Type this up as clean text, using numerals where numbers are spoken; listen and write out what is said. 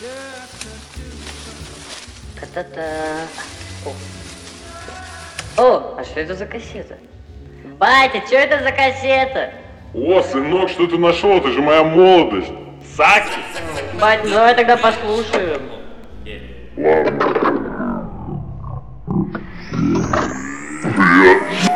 Та-та-та. О, а что это за кассета? Батя, что это за кассета? О, сынок, что ты нашел? Это же моя молодость. Сакси? Бать, ну давай тогда послушаем. Я